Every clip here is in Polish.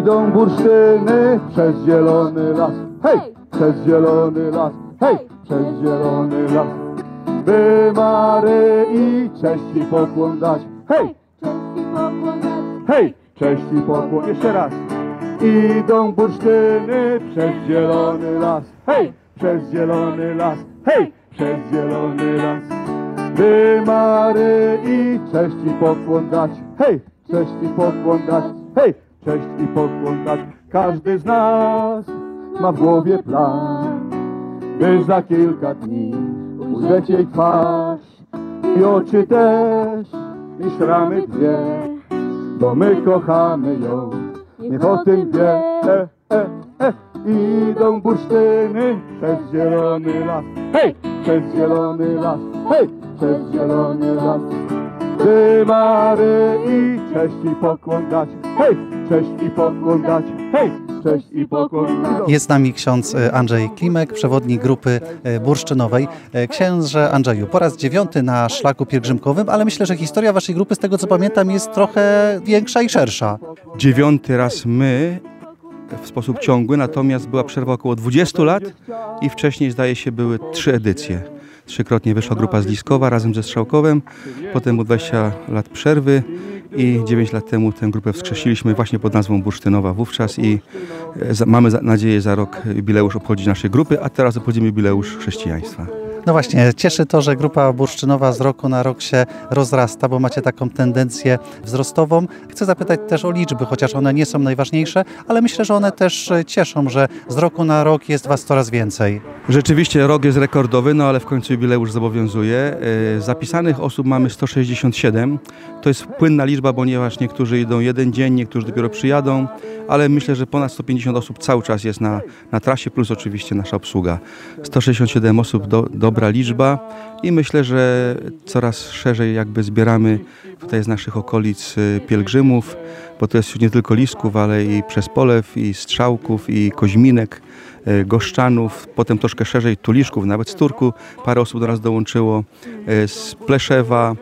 Idą bursztyny przez zielony las, hej! Przez zielony las, hej! Przez zielony las. By Maryi cześć i pokłon dać, hej! Cześć i pokłon dać. Hej! Cześć i pokłon, jeszcze raz. Idą bursztyny przez zielony las, hej! Przez zielony las, hej! Przez zielony las. By Maryi cześć i pokłon dać, hej! Cześć i pokłon dać, hej! Cześć i pokłon dać. Każdy z nas ma w głowie plan, by za kilka dni ujrzeć jej twarz i oczy też, i szramy dwie, bo my kochamy ją, niech o tym wie. Idą bursztyny przez zielony las, hej! Przez zielony las, hej! Przez zielony las. By Maryi cześć i pokłon dać, hej! Cześć i pokłon dać, hej! Cześć i pokłon dać. Jest z nami ksiądz Andrzej Klimek, przewodnik grupy bursztynowej. Księże Andrzeju, po raz 9 na szlaku pielgrzymkowym, ale myślę, że historia waszej grupy, z tego co pamiętam, jest trochę większa i szersza. 9. raz my w sposób ciągły, natomiast była przerwa około 20 lat i wcześniej, zdaje się, były 3 edycje. 3-krotnie wyszła grupa z Liskowa razem ze Strzałkowem, potem było 20 lat przerwy i 9 lat temu tę grupę wskrzesiliśmy właśnie pod nazwą Bursztynowa wówczas i mamy nadzieję za rok jubileusz obchodzić naszej grupy, a teraz obchodzimy jubileusz chrześcijaństwa. No właśnie, cieszy to, że grupa bursztynowa z roku na rok się rozrasta, bo macie taką tendencję wzrostową. Chcę zapytać też o liczby, chociaż one nie są najważniejsze, ale myślę, że one też cieszą, że z roku na rok jest was coraz więcej. Rzeczywiście rok jest rekordowy, no ale w końcu jubileusz zobowiązuje. Zapisanych osób mamy 167. To jest płynna liczba, ponieważ niektórzy idą jeden dzień, niektórzy dopiero przyjadą, ale myślę, że ponad 150 osób cały czas jest na trasie, plus oczywiście nasza obsługa. 167 osób, dobra liczba i myślę, że coraz szerzej jakby zbieramy tutaj z naszych okolic pielgrzymów, bo to jest nie tylko Lisków, ale i Przespolew, i Strzałków, i Koźminek, Goszczanów, potem troszkę szerzej Tuliszków, nawet z Turku parę osób do nas dołączyło, z Pleszewa.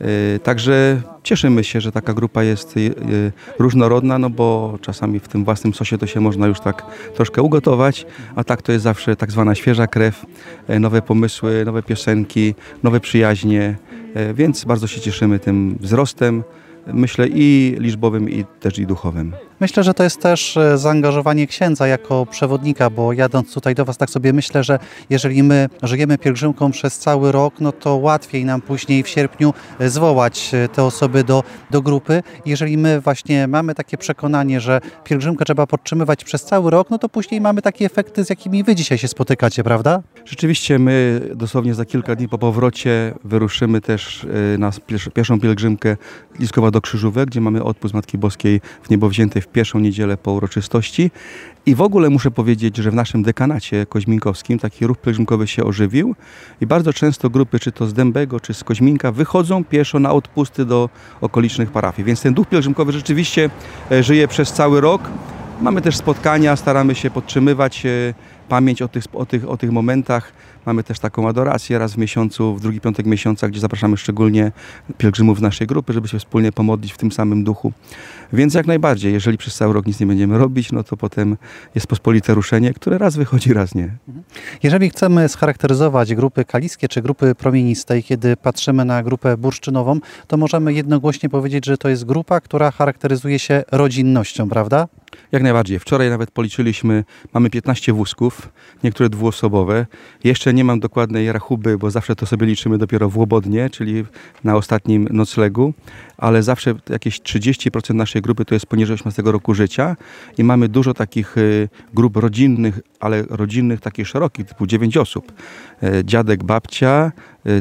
Także cieszymy się, że taka grupa jest różnorodna, no bo czasami w tym własnym sosie to się można już tak troszkę ugotować, a tak to jest zawsze tak zwana świeża krew, nowe pomysły, nowe piosenki, nowe przyjaźnie, więc bardzo się cieszymy tym wzrostem, myślę i liczbowym, i też i duchowym. Myślę, że to jest też zaangażowanie księdza jako przewodnika, bo jadąc tutaj do was, tak sobie myślę, że jeżeli my żyjemy pielgrzymką przez cały rok, no to łatwiej nam później w sierpniu zwołać te osoby do grupy. Jeżeli my właśnie mamy takie przekonanie, że pielgrzymkę trzeba podtrzymywać przez cały rok, no to później mamy takie efekty, z jakimi wy dzisiaj się spotykacie, prawda? Rzeczywiście my dosłownie za kilka dni po powrocie wyruszymy też na pierwszą pielgrzymkę z Liskowa do Krzyżówek, gdzie mamy odpust Matki Boskiej w niebo wziętej w pierwszą niedzielę po uroczystości. I w ogóle muszę powiedzieć, że w naszym dekanacie koźminkowskim taki ruch pielgrzymkowy się ożywił i bardzo często grupy, czy to z Dębego, czy z Koźminka, wychodzą pieszo na odpusty do okolicznych parafii. Więc ten duch pielgrzymkowy rzeczywiście żyje przez cały rok. Mamy też spotkania, staramy się podtrzymywać pamięć o tych momentach. Mamy też taką adorację raz w miesiącu, w drugi piątek miesiąca, gdzie zapraszamy szczególnie pielgrzymów z naszej grupy, żeby się wspólnie pomodlić w tym samym duchu. Więc jak najbardziej, jeżeli przez cały rok nic nie będziemy robić, no to potem jest pospolite ruszenie, które raz wychodzi, raz nie. Jeżeli chcemy scharakteryzować grupy kaliskie czy grupy promienistej, kiedy patrzymy na grupę bursztynową, to możemy jednogłośnie powiedzieć, że to jest grupa, która charakteryzuje się rodzinnością, prawda? Jak najbardziej. Wczoraj nawet policzyliśmy, mamy 15 wózków, niektóre dwuosobowe. Jeszcze nie mam dokładnej rachuby, bo zawsze to sobie liczymy dopiero w Łobodnie, czyli na ostatnim noclegu, ale zawsze jakieś 30% naszej grupy to jest poniżej 18 roku życia i mamy dużo takich grup rodzinnych, ale rodzinnych takich szerokich, typu 9 osób. Dziadek, babcia,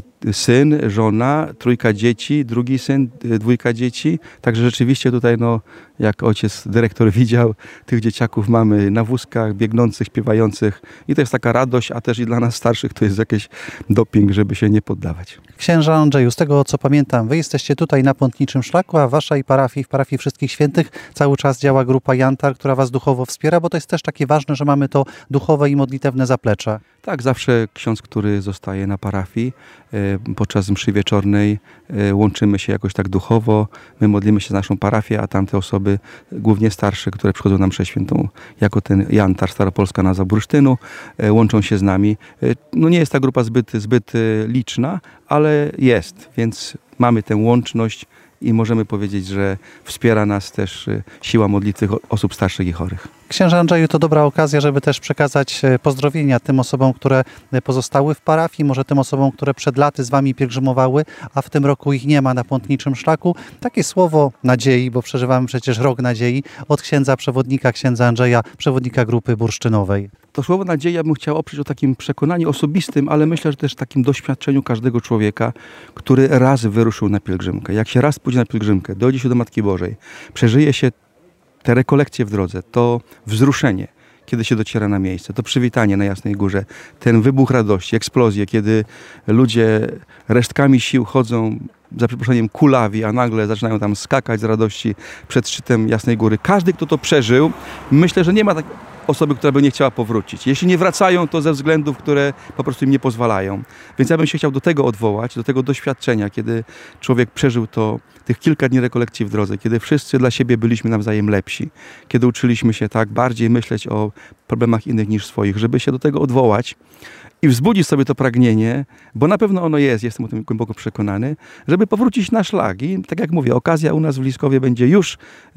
syn, żona, 3 dzieci, drugi syn, 2 dzieci. Także rzeczywiście tutaj, no, jak ojciec dyrektor widział, tych dzieciaków mamy na wózkach, biegnących, śpiewających i to jest taka radość, a też i dla nas starszych to jest jakiś doping, żeby się nie poddawać. Księża Andrzeju, z tego co pamiętam, wy jesteście tutaj na Pątniczym Szlaku, a w waszej parafii, w parafii Wszystkich Świętych cały czas działa grupa Jantar, która was duchowo wspiera, bo to jest też takie ważne, że mamy to duchowe i modlitewne zaplecze. Tak, zawsze ksiądz, który zostaje na parafii, podczas mszy wieczornej łączymy się jakoś tak duchowo, my modlimy się za naszą parafię, a tamte osoby, głównie starsze, które przychodzą na mszę świętą, jako ten Jantar, Staropolska nazwa bursztynu, łączą się z nami. No nie jest ta grupa zbyt liczna, ale jest, więc mamy tę łączność i możemy powiedzieć, że wspiera nas też siła modlitwy osób starszych i chorych. Księże Andrzeju, to dobra okazja, żeby też przekazać pozdrowienia tym osobom, które pozostały w parafii, może tym osobom, które przed laty z wami pielgrzymowały, a w tym roku ich nie ma na Pątniczym Szlaku. Takie słowo nadziei, bo przeżywamy przecież rok nadziei, od księdza przewodnika, księdza Andrzeja, przewodnika grupy bursztynowej. To słowo nadzieja bym chciał oprzeć o takim przekonaniu osobistym, ale myślę, że też takim doświadczeniu każdego człowieka, który raz wyruszył na pielgrzymkę. Jak się raz pójdzie na pielgrzymkę, dojdzie się do Matki Bożej, przeżyje się te rekolekcje w drodze, to wzruszenie, kiedy się dociera na miejsce, to przywitanie na Jasnej Górze, ten wybuch radości, eksplozje, kiedy ludzie resztkami sił chodzą, za przeproszeniem, kulawi, a nagle zaczynają tam skakać z radości przed szczytem Jasnej Góry. Każdy, kto to przeżył, myślę, że nie ma takiej osoby, która by nie chciała powrócić. Jeśli nie wracają, to ze względów, które po prostu im nie pozwalają. Więc ja bym się chciał do tego odwołać, do tego doświadczenia, kiedy człowiek przeżył tych kilka dni rekolekcji w drodze, kiedy wszyscy dla siebie byliśmy nawzajem lepsi, kiedy uczyliśmy się tak bardziej myśleć o problemach innych niż swoich, żeby się do tego odwołać i wzbudzić sobie to pragnienie, bo na pewno ono jest, jestem o tym głęboko przekonany, żeby powrócić na szlak. I tak jak mówię, okazja u nas w Liskowie będzie już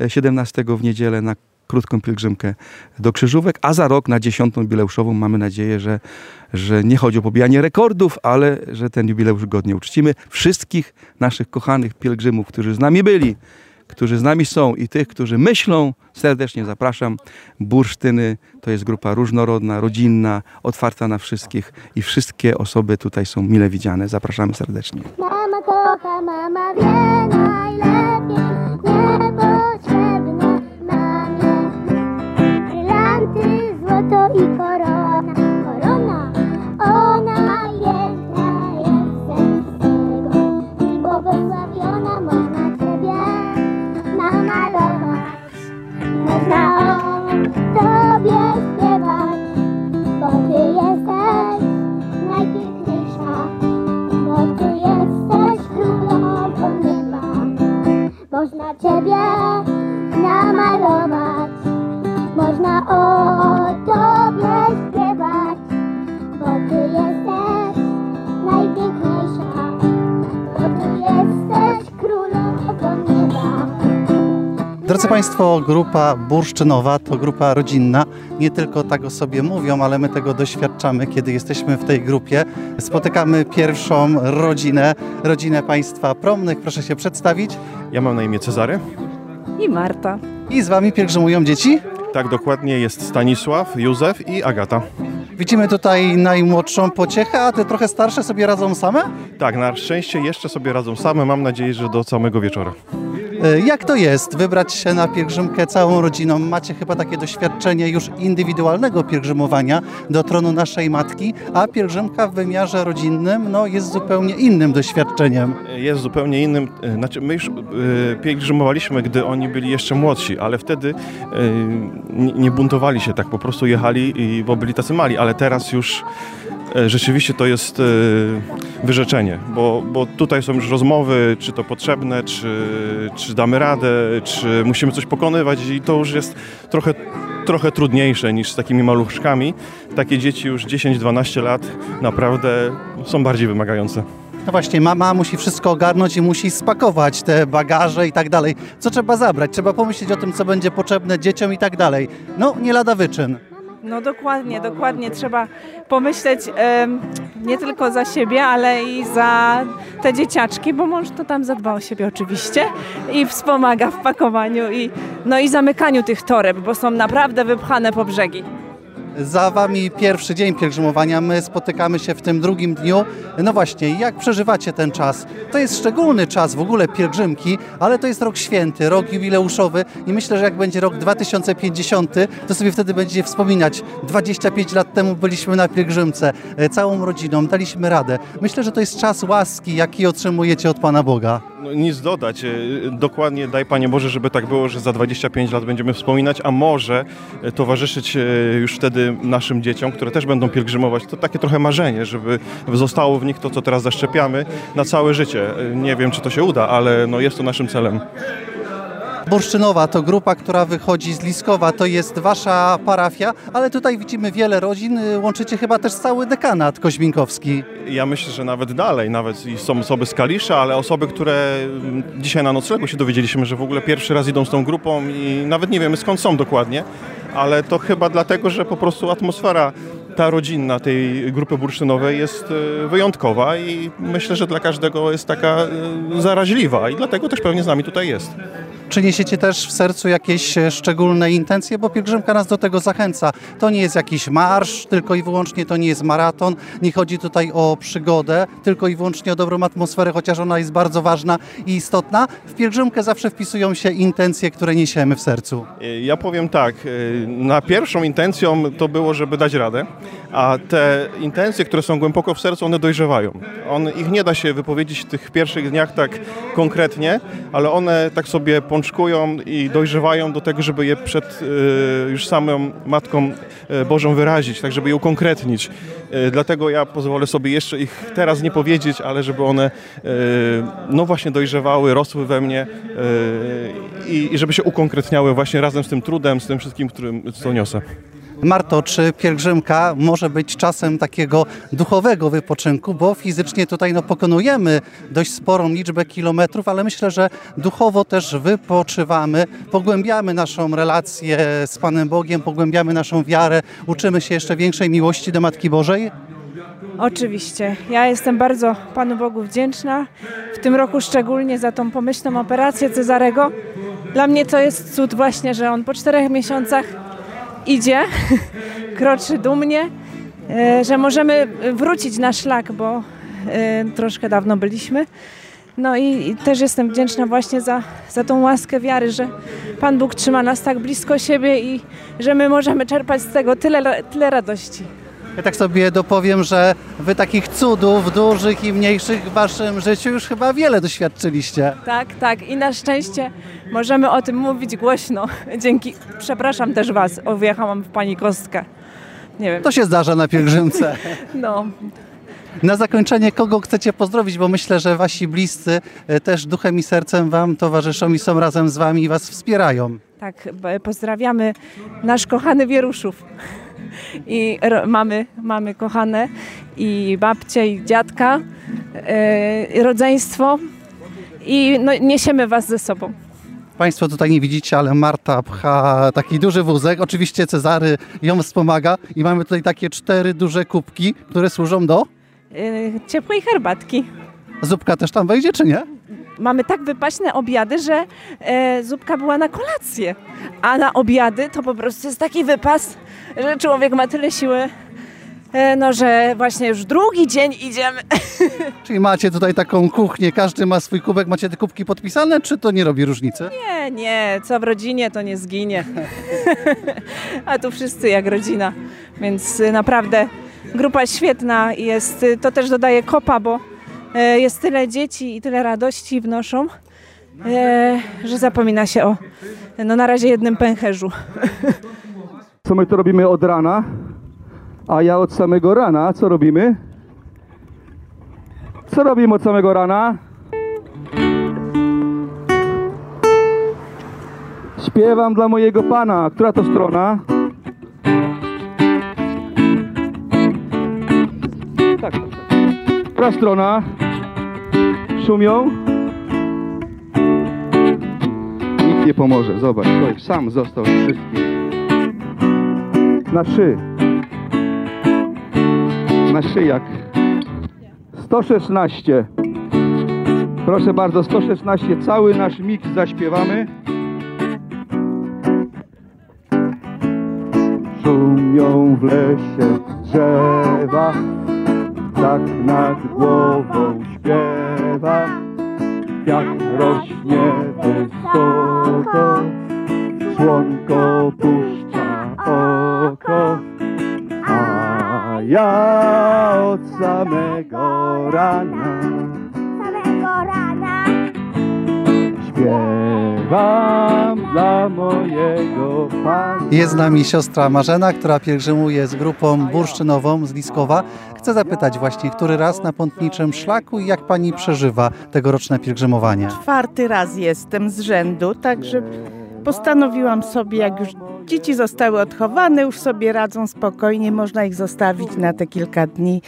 17 w niedzielę na krótką pielgrzymkę do Krzyżówek, a za rok na 10. jubileuszową mamy nadzieję, że nie chodzi o pobijanie rekordów, ale że ten jubileusz godnie uczcimy. Wszystkich naszych kochanych pielgrzymów, którzy z nami byli, którzy z nami są i tych, którzy myślą, serdecznie zapraszam. Bursztyny to jest grupa różnorodna, rodzinna, otwarta na wszystkich i wszystkie osoby tutaj są mile widziane. Zapraszamy serdecznie. Mama kocha, mama wie najlepiej, niepotrzebne mamie brylanty, złoto i korona. Korona, ona piękna jest serce i błogosławiona, można Ciebie namalować, można o Tobie śpiewać, bo Ty jesteś najpiękniejsza, bo Ty jesteś królową nieba. Można Ciebie namalować, można o Tobie śpiewać, bo Ty jesteś najpiękniejsza, bo Ty jesteś królową nieba. Drodzy Państwo, grupa bursztynowa to grupa rodzinna. Nie tylko tak o sobie mówią, ale my tego doświadczamy, kiedy jesteśmy w tej grupie. Spotykamy pierwszą rodzinę Państwa Promnych. Proszę się przedstawić. Ja mam na imię Cezary. I Marta. I z Wami pielgrzymują dzieci. Tak, dokładnie, jest Stanisław, Józef i Agata. Widzimy tutaj najmłodszą Pociechę, a te trochę starsze sobie radzą same? Tak, na szczęście jeszcze sobie radzą same. Mam nadzieję, że do samego wieczora. Jak to jest wybrać się na pielgrzymkę całą rodziną? Macie chyba takie doświadczenie już indywidualnego pielgrzymowania do tronu naszej Matki, a pielgrzymka w wymiarze rodzinnym jest zupełnie innym doświadczeniem. Jest zupełnie innym. Znaczy, my już pielgrzymowaliśmy, gdy oni byli jeszcze młodsi, ale wtedy nie buntowali się, tak po prostu jechali, bo byli tacy mali, ale teraz już rzeczywiście to jest wyrzeczenie, bo tutaj są już rozmowy, czy to potrzebne, czy damy radę, czy musimy coś pokonywać i to już jest trochę trudniejsze niż z takimi maluszkami. Takie dzieci już 10-12 lat naprawdę są bardziej wymagające. No właśnie, mama musi wszystko ogarnąć i musi spakować te bagaże i tak dalej. Co trzeba zabrać? Trzeba pomyśleć o tym, co będzie potrzebne dzieciom i tak dalej. No, nie lada wyczyn. No dokładnie. Trzeba pomyśleć nie tylko za siebie, ale i za te dzieciaczki, bo mąż to tam zadba o siebie oczywiście i wspomaga w pakowaniu i zamykaniu tych toreb, bo są naprawdę wypchane po brzegi. Za Wami pierwszy dzień pielgrzymowania, my spotykamy się w tym drugim dniu. No właśnie, jak przeżywacie ten czas? To jest szczególny czas w ogóle pielgrzymki, ale to jest rok święty, rok jubileuszowy i myślę, że jak będzie rok 2050, to sobie wtedy będziecie wspominać. 25 lat temu byliśmy na pielgrzymce, całą rodziną, daliśmy radę. Myślę, że to jest czas łaski, jaki otrzymujecie od Pana Boga. No, nic dodać. Dokładnie daj Panie Boże, żeby tak było, że za 25 lat będziemy wspominać, a może towarzyszyć już wtedy naszym dzieciom, które też będą pielgrzymować. To takie trochę marzenie, żeby zostało w nich to, co teraz zaszczepiamy na całe życie. Nie wiem, czy to się uda, ale no jest to naszym celem. Bursztynowa to grupa, która wychodzi z Liskowa, to jest wasza parafia, ale tutaj widzimy wiele rodzin, łączycie chyba też cały dekanat koźminkowski. Ja myślę, że nawet dalej, nawet i są osoby z Kalisza, ale osoby, które dzisiaj na noclegu się dowiedzieliśmy, że w ogóle pierwszy raz idą z tą grupą i nawet nie wiemy skąd są dokładnie, ale to chyba dlatego, że po prostu atmosfera ta rodzinna tej grupy bursztynowej jest wyjątkowa i myślę, że dla każdego jest taka zaraźliwa i dlatego też pewnie z nami tutaj jest. Czy niesiecie też w sercu jakieś szczególne intencje, bo pielgrzymka nas do tego zachęca. To nie jest jakiś marsz, tylko i wyłącznie to nie jest maraton. Nie chodzi tutaj o przygodę, tylko i wyłącznie o dobrą atmosferę, chociaż ona jest bardzo ważna i istotna. W pielgrzymkę zawsze wpisują się intencje, które niesiemy w sercu. Ja powiem tak, na pierwszą intencją to było, żeby dać radę, a te intencje, które są głęboko w sercu, one dojrzewają. Ich nie da się wypowiedzieć w tych pierwszych dniach tak konkretnie, ale one tak sobie pączkują i dojrzewają do tego, żeby je przed już samą Matką Bożą wyrazić, tak żeby je ukonkretnić. Dlatego ja pozwolę sobie jeszcze ich teraz nie powiedzieć, ale żeby one no właśnie dojrzewały, rosły we mnie i żeby się ukonkretniały właśnie razem z tym trudem, z tym wszystkim, co niosę. Marto, czy pielgrzymka może być czasem takiego duchowego wypoczynku, bo fizycznie tutaj pokonujemy dość sporą liczbę kilometrów, ale myślę, że duchowo też wypoczywamy, pogłębiamy naszą relację z Panem Bogiem, pogłębiamy naszą wiarę, uczymy się jeszcze większej miłości do Matki Bożej? Oczywiście. Ja jestem bardzo Panu Bogu wdzięczna. W tym roku szczególnie za tą pomyślną operację Cezarego. Dla mnie to jest cud właśnie, że on po 4 miesiącach idzie, kroczy dumnie, że możemy wrócić na szlak, bo troszkę dawno byliśmy. No i też jestem wdzięczna właśnie za tą łaskę wiary, że Pan Bóg trzyma nas tak blisko siebie i że my możemy czerpać z tego tyle radości. Ja tak sobie dopowiem, że wy takich cudów dużych i mniejszych w waszym życiu już chyba wiele doświadczyliście. Tak. I na szczęście możemy o tym mówić głośno. Przepraszam też was, wjechałam w pani kostkę. Nie wiem. To się zdarza na pielgrzymce. No. Na zakończenie kogo chcecie pozdrowić, bo myślę, że wasi bliscy też duchem i sercem wam towarzyszą i są razem z wami i was wspierają. Tak, pozdrawiamy nasz kochany Wieruszów. I mamy kochane i babcie i dziadka, rodzeństwo i niesiemy was ze sobą. Państwo tutaj nie widzicie, ale Marta pcha taki duży wózek. Oczywiście Cezary ją wspomaga i mamy tutaj takie 4 duże kubki, które służą do ciepłej herbatki. Zupka też tam wejdzie, czy nie? Mamy tak wypaśne obiady, że zupka była na kolację, a na obiady to po prostu jest taki wypas, że człowiek ma tyle siły, że właśnie już drugi dzień idziemy. Czyli macie tutaj taką kuchnię, każdy ma swój kubek, macie te kubki podpisane, czy to nie robi różnicy? Nie, co w rodzinie to nie zginie. A tu wszyscy jak rodzina, więc naprawdę grupa świetna jest, to też dodaje kopa, bo jest tyle dzieci i tyle radości wnoszą, że zapomina się o na razie jednym pęcherzu. Co my to robimy od rana? A ja od samego rana, co robimy? Co robimy od samego rana? Śpiewam dla mojego Pana. Która to strona? Tak. Która strona? Szumią? Nikt nie pomoże. Zobacz, człowiek sam został wszystkim. Na szy. Na szyjak. 116. Proszę bardzo, 116. Cały nasz miks zaśpiewamy. Szumią w lesie drzewa, tak nad głową śpiewa. Wiatr rośnie wysoko, słonko puszcza oko. A ja od samego rana mam dla mojego Pana. Jest z nami siostra Marzena, która pielgrzymuje z grupą bursztynową z Liskowa. Chcę zapytać właśnie, który raz na pątniczym szlaku i jak pani przeżywa tegoroczne pielgrzymowanie? 4. raz jestem z rzędu, także postanowiłam sobie, jak już dzieci zostały odchowane, już sobie radzą spokojnie, można ich zostawić na te kilka dni.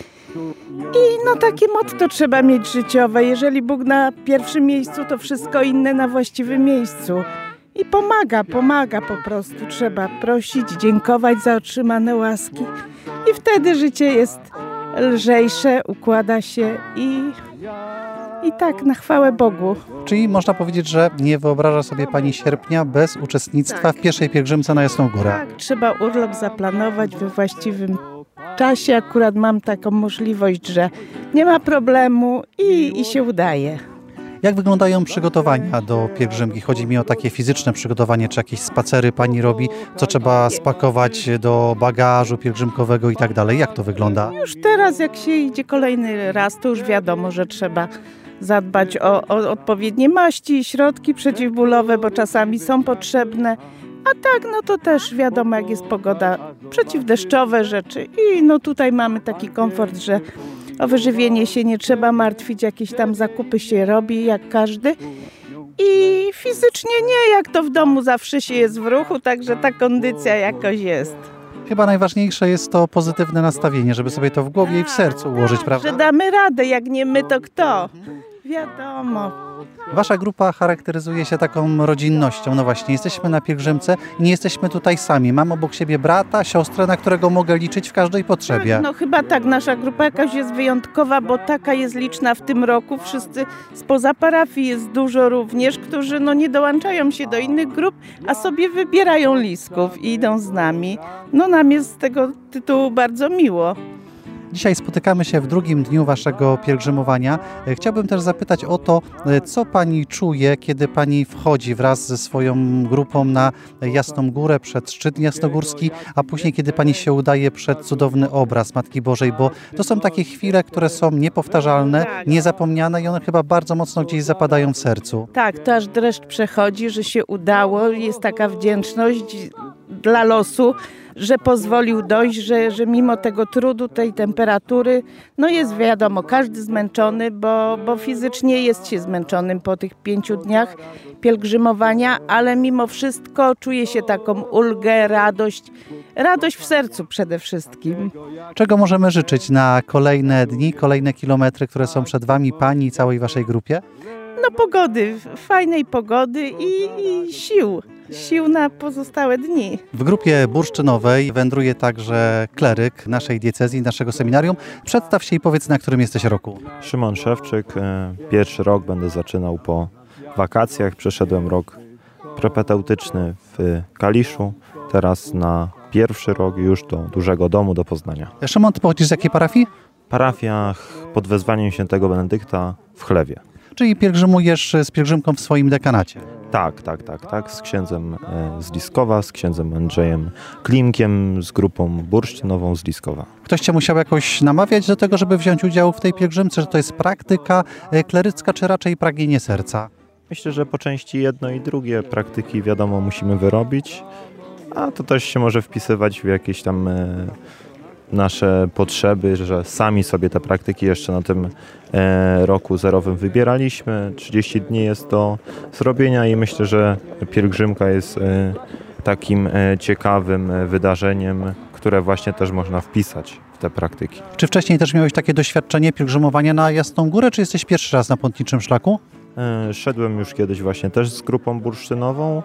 I takie motto trzeba mieć życiowe. Jeżeli Bóg na pierwszym miejscu, to wszystko inne na właściwym miejscu. I pomaga po prostu. Trzeba prosić, dziękować za otrzymane łaski. I wtedy życie jest lżejsze, układa się i tak na chwałę Bogu. Czyli można powiedzieć, że nie wyobraża sobie pani sierpnia bez uczestnictwa w pierwszej pielgrzymce na Jasną Górę. Tak, trzeba urlop zaplanować we właściwym czasie. Akurat mam taką możliwość, że nie ma problemu i się udaje. Jak wyglądają przygotowania do pielgrzymki? Chodzi mi o takie fizyczne przygotowanie, czy jakieś spacery pani robi, co trzeba spakować do bagażu pielgrzymkowego i tak dalej. Jak to wygląda? Już teraz, jak się idzie kolejny raz, to już wiadomo, że trzeba zadbać o odpowiednie maści i środki przeciwbólowe, bo czasami są potrzebne. A tak, to też wiadomo, jak jest pogoda, przeciwdeszczowe rzeczy. I tutaj mamy taki komfort, że o wyżywienie się nie trzeba martwić, jakieś tam zakupy się robi, jak każdy. I fizycznie nie, jak to w domu zawsze się jest w ruchu, także ta kondycja jakoś jest. Chyba najważniejsze jest to pozytywne nastawienie, żeby sobie to w głowie i w sercu ułożyć, prawda? Że damy radę, jak nie my, to kto? Wiadomo. Wasza grupa charakteryzuje się taką rodzinnością. No właśnie, jesteśmy na pielgrzymce i nie jesteśmy tutaj sami. Mam obok siebie brata, siostrę, na którego mogę liczyć w każdej potrzebie. Tak, chyba tak. Nasza grupa jakaś jest wyjątkowa, bo taka jest liczna w tym roku. Wszyscy spoza parafii jest dużo również, którzy nie dołączają się do innych grup, a sobie wybierają Lisków i idą z nami. Nam jest z tego tytułu bardzo miło. Dzisiaj spotykamy się w drugim dniu waszego pielgrzymowania. Chciałbym też zapytać o to, co pani czuje, kiedy pani wchodzi wraz ze swoją grupą na Jasną Górę, przed szczyt jasnogórski, a później kiedy pani się udaje przed cudowny obraz Matki Bożej, bo to są takie chwile, które są niepowtarzalne, niezapomniane i one chyba bardzo mocno gdzieś zapadają w sercu. Tak, to aż dreszcz przechodzi, że się udało. Jest taka wdzięczność dla losu, że pozwolił dojść, że mimo tego trudu, tej temperatury, jest wiadomo, każdy zmęczony, bo fizycznie jest się zmęczonym po tych 5 dniach pielgrzymowania, ale mimo wszystko czuje się taką ulgę, radość w sercu przede wszystkim. Czego możemy życzyć na kolejne dni, kolejne kilometry, które są przed wami, pani i całej waszej grupie? Pogody, fajnej pogody i sił na pozostałe dni. W grupie bursztynowej wędruje także kleryk naszej diecezji, naszego seminarium. Przedstaw się i powiedz, na którym jesteś roku. Szymon Szewczyk. Pierwszy rok będę zaczynał po wakacjach. Przeszedłem rok propedeutyczny w Kaliszu. Teraz na pierwszy rok już do dużego domu, do Poznania. Szymon, ty pochodzisz z jakiej parafii? Parafia pod wezwaniem świętego Benedykta w Chlewie. Czyli pielgrzymujesz z pielgrzymką w swoim dekanacie. Tak. Z księdzem z Liskowa, z księdzem Andrzejem Klimkiem, z grupą bursztynową z Liskowa. Ktoś cię musiał jakoś namawiać do tego, żeby wziąć udział w tej pielgrzymce, że to jest praktyka klerycka, czy raczej pragnienie serca? Myślę, że po części jedno i drugie praktyki, wiadomo, musimy wyrobić, a to też się może wpisywać w jakieś tam nasze potrzeby, że sami sobie te praktyki jeszcze na tym roku zerowym wybieraliśmy. 30 dni jest do zrobienia i myślę, że pielgrzymka jest takim ciekawym wydarzeniem, które właśnie też można wpisać w te praktyki. Czy wcześniej też miałeś takie doświadczenie pielgrzymowania na Jasną Górę, czy jesteś pierwszy raz na pątniczym szlaku? Szedłem już kiedyś właśnie też z grupą bursztynową.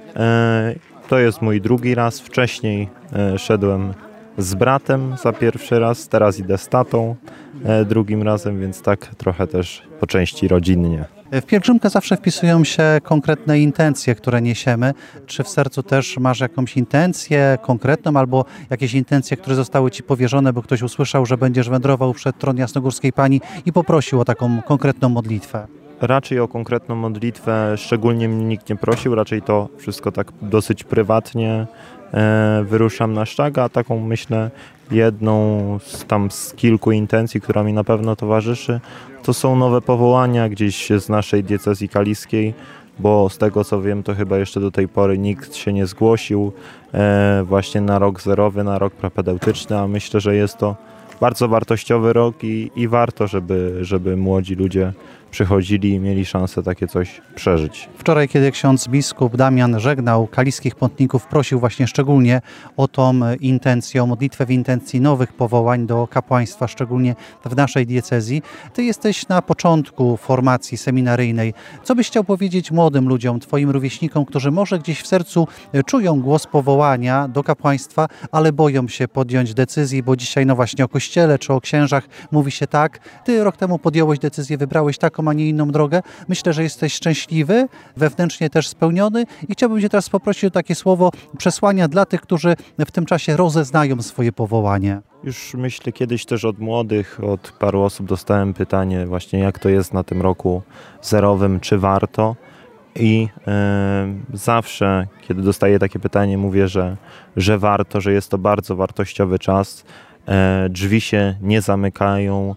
To jest mój drugi raz. Wcześniej szedłem z bratem za pierwszy raz, teraz idę z tatą drugim razem, więc tak trochę też po części rodzinnie. W pielgrzymkę zawsze wpisują się konkretne intencje, które niesiemy. Czy w sercu też masz jakąś intencję konkretną albo jakieś intencje, które zostały ci powierzone, bo ktoś usłyszał, że będziesz wędrował przed tron Jasnogórskiej Pani i poprosił o taką konkretną modlitwę? Raczej o konkretną modlitwę szczególnie mnie nikt nie prosił, raczej to wszystko tak dosyć prywatnie wyruszam na sztag, a taką myślę jedną z kilku intencji, która mi na pewno towarzyszy, to są nowe powołania gdzieś z naszej diecezji kaliskiej, bo z tego co wiem, to chyba jeszcze do tej pory nikt się nie zgłosił właśnie na rok zerowy, na rok propedeutyczny, a myślę, że jest to bardzo wartościowy rok i warto, żeby młodzi ludzie przychodzili i mieli szansę takie coś przeżyć. Wczoraj, kiedy ksiądz biskup Damian żegnał kaliskich pątników, prosił właśnie szczególnie o tą intencję, o modlitwę w intencji nowych powołań do kapłaństwa, szczególnie w naszej diecezji. Ty jesteś na początku formacji seminaryjnej. Co byś chciał powiedzieć młodym ludziom, twoim rówieśnikom, którzy może gdzieś w sercu czują głos powołania do kapłaństwa, ale boją się podjąć decyzji, bo dzisiaj no właśnie o Kościele czy o księżach mówi się tak. Ty rok temu podjąłeś decyzję, wybrałeś taką, a nie inną drogę. Myślę, że jesteś szczęśliwy, wewnętrznie też spełniony i chciałbym cię teraz poprosić o takie słowo przesłania dla tych, którzy w tym czasie rozeznają swoje powołanie. Już myślę, kiedyś też od młodych, od paru osób dostałem pytanie właśnie, jak to jest na tym roku zerowym, czy warto? I zawsze, kiedy dostaję takie pytanie, mówię, że warto, że jest to bardzo wartościowy czas. Drzwi się nie zamykają,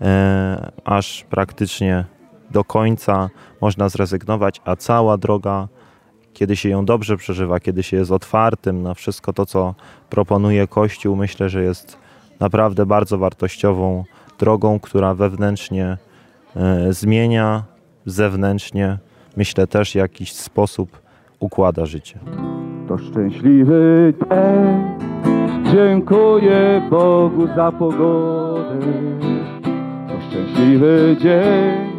aż praktycznie do końca można zrezygnować, a cała droga, kiedy się ją dobrze przeżywa, kiedy się jest otwartym na wszystko to, co proponuje Kościół, myślę, że jest naprawdę bardzo wartościową drogą, która wewnętrznie zmienia, zewnętrznie, myślę, też w jakiś sposób układa życie. To szczęśliwy dzień, dziękuję Bogu za pogodę. To szczęśliwy dzień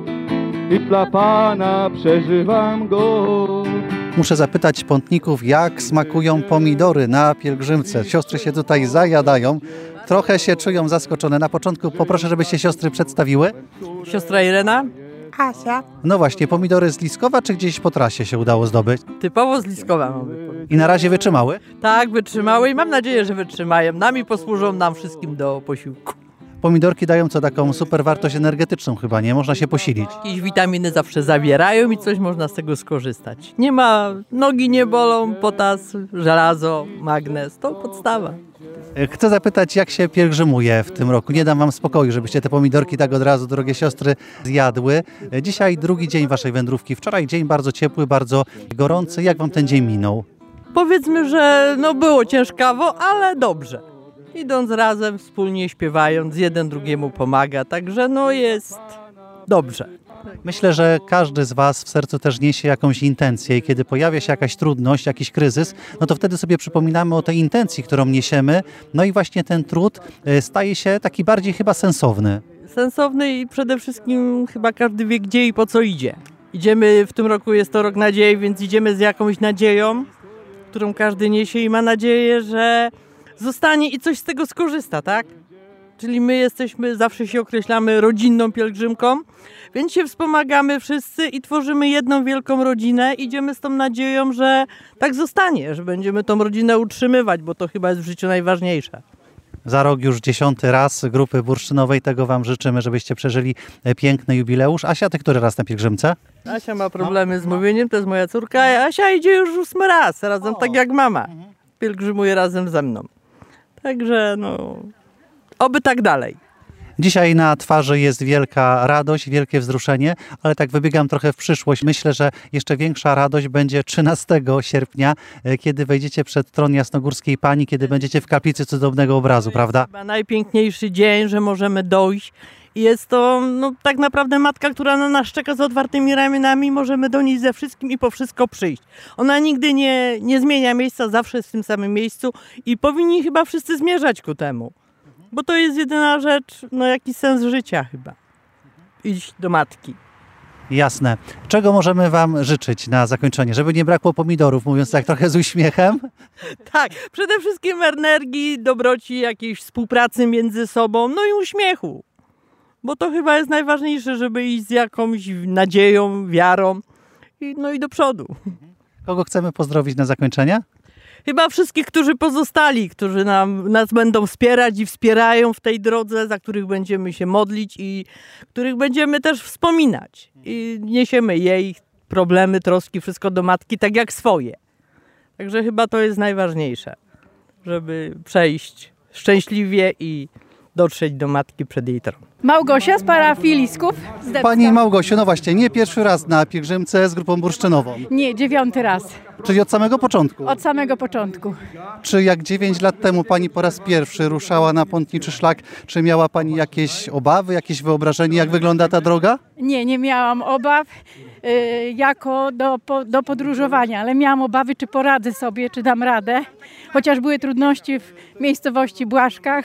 i dla Pana przeżywam go. Muszę zapytać pątników, jak smakują pomidory na pielgrzymce. Siostry się tutaj zajadają, trochę się czują zaskoczone. Na początku poproszę, żeby się siostry przedstawiły. Siostra Irena. Asia. No właśnie, pomidory z Liskowa, czy gdzieś po trasie się udało zdobyć? Typowo z Liskowa mamy. I na razie wytrzymały? Tak, wytrzymały i mam nadzieję, że wytrzymają. Nami posłużą nam wszystkim do posiłku. Pomidorki dają co taką super wartość energetyczną chyba, nie? Można się posilić. Jakieś witaminy zawsze zawierają i coś można z tego skorzystać. Nie ma, nogi nie bolą, potas, żelazo, magnez, to podstawa. Chcę zapytać, jak się pielgrzymuje w tym roku. Nie dam wam spokoju, żebyście te pomidorki tak od razu, drogie siostry, zjadły. Dzisiaj drugi dzień waszej wędrówki. Wczoraj dzień bardzo ciepły, bardzo gorący. Jak wam ten dzień minął? Powiedzmy, że no było ciężkawo, ale dobrze. Idąc razem, wspólnie śpiewając, jeden drugiemu pomaga, także no jest dobrze. Myślę, że każdy z was w sercu też niesie jakąś intencję i kiedy pojawia się jakaś trudność, jakiś kryzys, no to wtedy sobie przypominamy o tej intencji, którą niesiemy, no i właśnie ten trud staje się taki bardziej chyba sensowny. Sensowny i przede wszystkim chyba każdy wie, gdzie i po co idzie. Idziemy, w tym roku jest to rok nadziei, więc idziemy z jakąś nadzieją, którą każdy niesie i ma nadzieję, że zostanie i coś z tego skorzysta, tak? Czyli my zawsze się określamy rodzinną pielgrzymką, więc się wspomagamy wszyscy i tworzymy jedną wielką rodzinę. Idziemy z tą nadzieją, że tak zostanie, że będziemy tą rodzinę utrzymywać, bo to chyba jest w życiu najważniejsze. Za rok już 10. raz grupy bursztynowej, tego wam życzymy, żebyście przeżyli piękny jubileusz. Asia, ty który raz na pielgrzymce? Asia ma problemy z mówieniem, to jest moja córka, a Asia idzie już 8. raz, razem tak jak mama. Pielgrzymuje razem ze mną. Także no, oby tak dalej. Dzisiaj na twarzy jest wielka radość, wielkie wzruszenie, ale tak wybiegam trochę w przyszłość. Myślę, że jeszcze większa radość będzie 13 sierpnia, kiedy wejdziecie przed tron Jasnogórskiej Pani, kiedy będziecie w kaplicy cudownego obrazu, prawda? Chyba najpiękniejszy dzień, że możemy dojść. I jest to no, tak naprawdę matka, która na nas czeka z otwartymi ramionami. Możemy do niej ze wszystkim i po wszystko przyjść. Ona nigdy nie zmienia miejsca, zawsze jest w tym samym miejscu i powinni chyba wszyscy zmierzać ku temu. Bo to jest jedyna rzecz, no jakiś sens życia chyba. Iść do matki. Jasne. Czego możemy wam życzyć na zakończenie? Żeby nie brakło pomidorów, mówiąc tak trochę z uśmiechem? Tak, przede wszystkim energii, dobroci, jakiejś współpracy między sobą, no i uśmiechu. Bo to chyba jest najważniejsze, żeby iść z jakąś nadzieją, wiarą no i do przodu. Kogo chcemy pozdrowić na zakończenie? Chyba wszystkich, którzy pozostali, którzy nas będą wspierać i wspierają w tej drodze, za których będziemy się modlić i których będziemy też wspominać. I niesiemy jej problemy, troski, wszystko do matki, tak jak swoje. Także chyba to jest najważniejsze, żeby przejść szczęśliwie i dotrzeć do matki przed jej tron. Małgosia z parafii Lisków z Dębska. Pani Małgosiu, no właśnie, nie pierwszy raz na pielgrzymce z grupą bursztynową. Nie, 9. raz. Czyli od samego początku. Od samego początku. Czy jak 9 lat temu pani po raz pierwszy ruszała na Pątniczy Szlak, czy miała pani jakieś obawy, jakieś wyobrażenie, jak wygląda ta droga? Nie miałam obaw do podróżowania, ale miałam obawy, czy poradzę sobie, czy dam radę. Chociaż były trudności w miejscowości Błaszkach.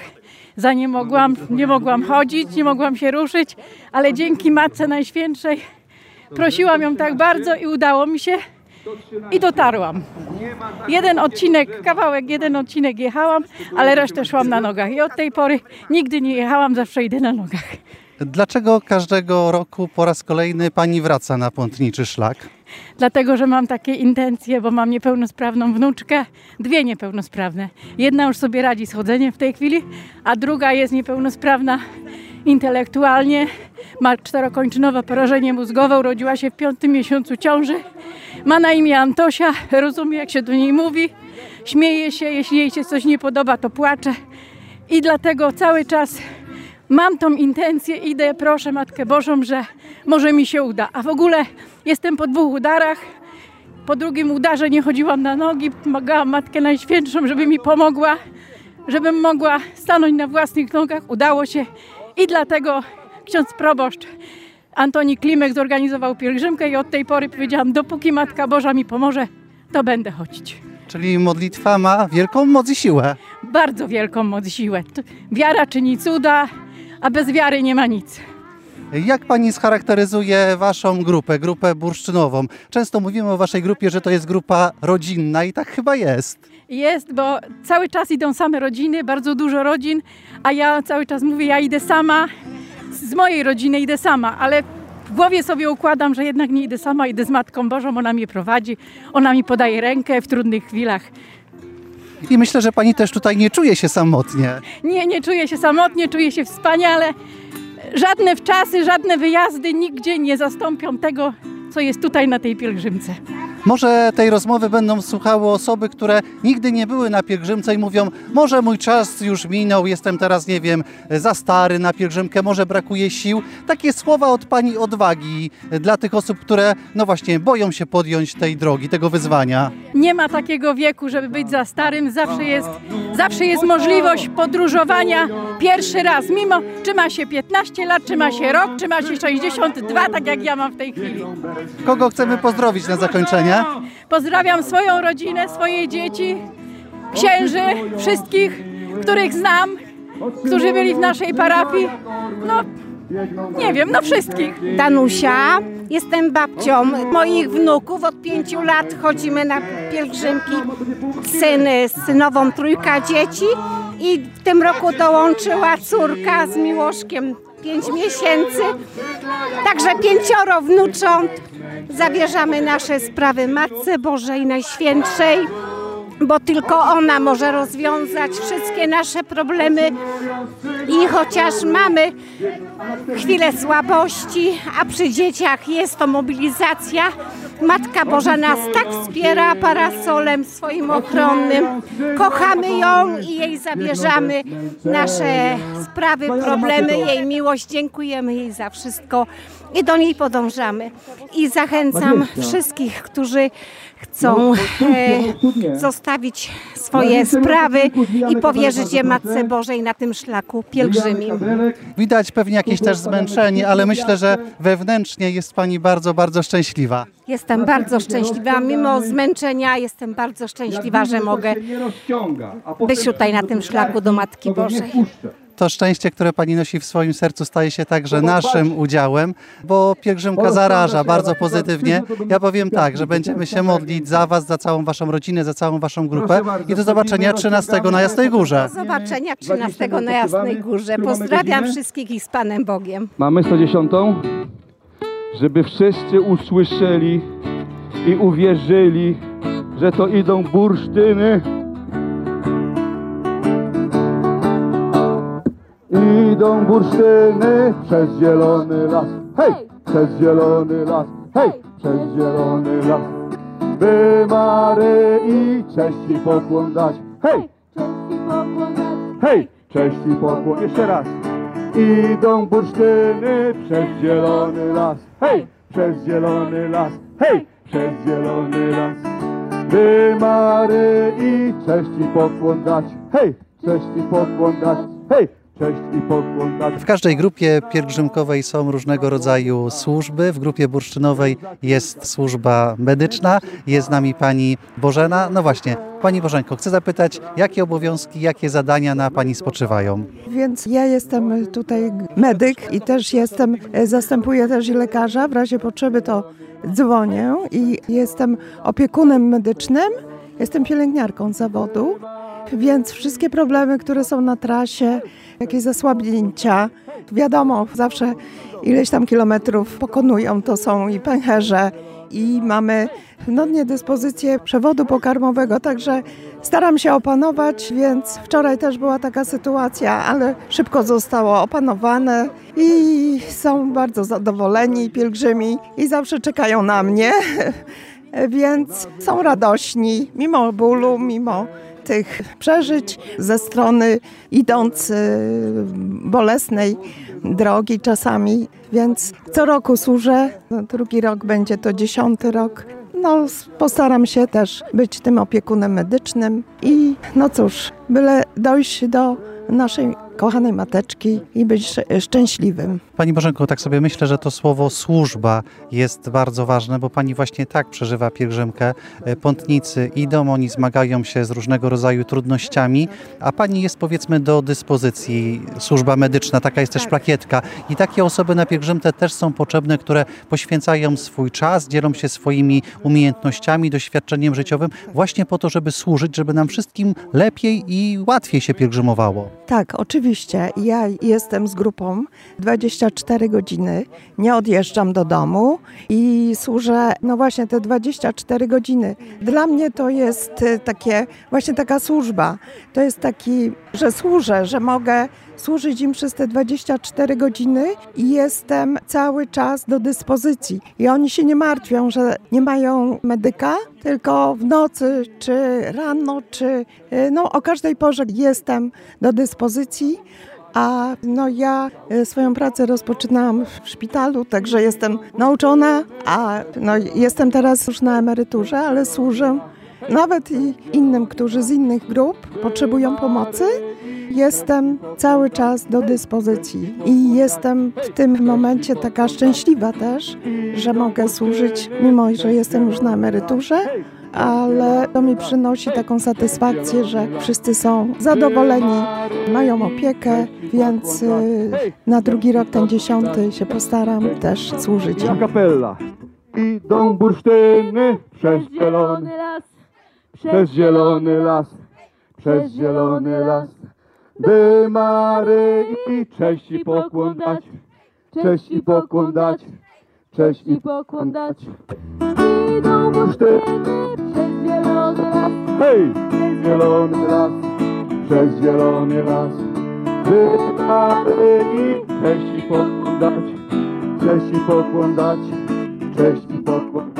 Nie mogłam chodzić, nie mogłam się ruszyć, ale dzięki Matce Najświętszej prosiłam ją tak bardzo i udało mi się i dotarłam. Jeden odcinek jechałam, ale resztę szłam na nogach i od tej pory nigdy nie jechałam, zawsze idę na nogach. Dlaczego każdego roku po raz kolejny pani wraca na Pątniczy Szlak? Dlatego, że mam takie intencje, bo mam niepełnosprawną wnuczkę, 2 niepełnosprawne. Jedna już sobie radzi z chodzeniem w tej chwili, a druga jest niepełnosprawna intelektualnie. Ma 4-kończynowe porażenie mózgowe, urodziła się w 5. miesiącu ciąży. Ma na imię Antosia, rozumie jak się do niej mówi, śmieje się, jeśli jej się coś nie podoba, to płacze. I dlatego cały czas mam tą intencję, idę, proszę Matkę Bożą, że może mi się uda. A w ogóle jestem po 2 udarach. Po 2. udarze nie chodziłam na nogi. Pomagałam Matkę Najświętszą, żeby mi pomogła, żebym mogła stanąć na własnych nogach. Udało się i dlatego ksiądz proboszcz Antoni Klimek zorganizował pielgrzymkę i od tej pory powiedziałam, dopóki Matka Boża mi pomoże, to będę chodzić. Czyli modlitwa ma wielką moc i siłę. Bardzo wielką moc i siłę. Wiara czyni cuda, a bez wiary nie ma nic. Jak pani scharakteryzuje waszą grupę bursztynową? Często mówimy o waszej grupie, że to jest grupa rodzinna i tak chyba jest. Jest, bo cały czas idą same rodziny, bardzo dużo rodzin, a ja cały czas mówię, ja idę sama, z mojej rodziny idę sama, ale w głowie sobie układam, że jednak nie idę sama, idę z Matką Bożą, ona mnie prowadzi, ona mi podaje rękę w trudnych chwilach. I myślę, że pani też tutaj nie czuje się samotnie. Nie czuję się samotnie, czuję się wspaniale. Żadne wczasy, żadne wyjazdy nigdzie nie zastąpią tego, co jest tutaj na tej pielgrzymce. Może tej rozmowy będą słuchały osoby, które nigdy nie były na pielgrzymce i mówią, może mój czas już minął, jestem teraz, nie wiem, za stary na pielgrzymkę, może brakuje sił. Takie słowa od pani odwagi dla tych osób, które, no właśnie, boją się podjąć tej drogi, tego wyzwania. Nie ma takiego wieku, żeby być za starym. Zawsze jest możliwość podróżowania pierwszy raz, mimo czy ma się 15 lat, czy ma się rok, czy ma się 62, tak jak ja mam w tej chwili. Kogo chcemy pozdrowić na zakończenie? Pozdrawiam swoją rodzinę, swoje dzieci, księży, wszystkich, których znam, którzy byli w naszej parafii. No, nie wiem, no wszystkich. Danusia, jestem babcią moich wnuków. Od 5 lat chodzimy na pielgrzymki. Syn z synową, 3 dzieci i w tym roku dołączyła córka z Miłoszkiem, 5 miesięcy. Także 5 wnucząt. Zawierzamy nasze sprawy Matce Bożej Najświętszej, bo tylko ona może rozwiązać wszystkie nasze problemy i chociaż mamy chwilę słabości, a przy dzieciach jest to mobilizacja, Matka Boża nas tak wspiera parasolem swoim ochronnym. Kochamy ją i jej zawierzamy nasze sprawy, problemy, jej miłość. Dziękujemy jej za wszystko i do niej podążamy. I zachęcam wszystkich, którzy chcą zostawić swoje sprawy i powierzyć je Matce Bożej na tym szlaku pielgrzymim. Widać pewnie jakieś też zmęczenie, ale myślę, że wewnętrznie jest pani bardzo, bardzo szczęśliwa. Jestem bardzo szczęśliwa, mimo zmęczenia jestem bardzo szczęśliwa, że mogę być tutaj na tym szlaku do Matki Bożej. To szczęście, które pani nosi w swoim sercu, staje się także naszym udziałem, bo pielgrzymka zaraża bardzo pozytywnie. Ja powiem tak, że będziemy się modlić za was, za całą waszą rodzinę, za całą waszą grupę i do zobaczenia 13 na Jasnej Górze. Do zobaczenia 13 na Jasnej Górze. Pozdrawiam wszystkich i z Panem Bogiem. Mamy 110, żeby wszyscy usłyszeli i uwierzyli, że to idą bursztyny. Idą bursztyny przez zielony las, hej! Przez zielony las, hej! Przez zielony las. By Maryi cześć i pokłon dać, hej! Cześć i pokłon dać, hej! Cześć i pokłon, jeszcze raz. Idą bursztyny przez zielony las, hej! Przez zielony las, hej! Przez zielony las. By Maryi cześć i pokłon dać, hej! Cześć i pokłon dać, hej! Cześć i pokłon dać. W każdej grupie pielgrzymkowej są różnego rodzaju służby. W grupie bursztynowej jest służba medyczna. Jest z nami pani Bożena. No właśnie, pani Bożenko, chcę zapytać, jakie obowiązki, jakie zadania na pani spoczywają? Więc ja jestem tutaj medyk i też zastępuję też lekarza. W razie potrzeby to dzwonię i jestem opiekunem medycznym. Jestem pielęgniarką z zawodu, więc wszystkie problemy, które są na trasie, jakieś zasłabnięcia, wiadomo, zawsze ileś tam kilometrów pokonują, to są i pęcherze i mamy niedyspozycję przewodu pokarmowego, także staram się opanować, więc wczoraj też była taka sytuacja, ale szybko zostało opanowane i są bardzo zadowoleni pielgrzymi i zawsze czekają na mnie, więc są radośni, mimo bólu, mimo tych przeżyć ze strony idąc bolesnej drogi czasami, więc co roku służę, drugi rok będzie to 10. rok. Postaram się też być tym opiekunem medycznym i cóż, byle dojść do naszej kochanej mateczki i być szczęśliwym. Pani Bożenko, tak sobie myślę, że to słowo służba jest bardzo ważne, bo pani właśnie tak przeżywa pielgrzymkę. Pątnicy idą, oni zmagają się z różnego rodzaju trudnościami, a pani jest powiedzmy do dyspozycji, służba medyczna, taka jest też plakietka. I takie osoby na pielgrzymce też są potrzebne, które poświęcają swój czas, dzielą się swoimi umiejętnościami, doświadczeniem życiowym właśnie po to, żeby służyć, żeby nam wszystkim lepiej i łatwiej się pielgrzymowało. Tak, oczywiście. Ja jestem z grupą 24 godziny, nie odjeżdżam do domu i służę, właśnie te 24 godziny. Dla mnie to jest właśnie taka służba. To jest taki, że służę, że mogę służyć im przez te 24 godziny i jestem cały czas do dyspozycji. I oni się nie martwią, że nie mają medyka, tylko w nocy, czy rano, czy o każdej porze jestem do dyspozycji. A ja swoją pracę rozpoczynałam w szpitalu, także jestem nauczona, a jestem teraz już na emeryturze, ale służę nawet i innym, którzy z innych grup potrzebują pomocy. Jestem cały czas do dyspozycji i jestem w tym momencie taka szczęśliwa też, że mogę służyć, mimo że jestem już na emeryturze, ale to mi przynosi taką satysfakcję, że wszyscy są zadowoleni, mają opiekę, więc na drugi rok, ten 10, się postaram też służyć im. Kapella. Idą bursztyny przez zielony las, przez zielony las, przez zielony las. By Maryi cześć i pokłon dać, cześć i pokłon dać, cześć i pokłon dać. Idą bursztyny przez zielony las, hej! Przez zielony las, przez zielony las. By Maryi cześć i pokłon dać, cześć i pokłon dać, cześć i pokłon.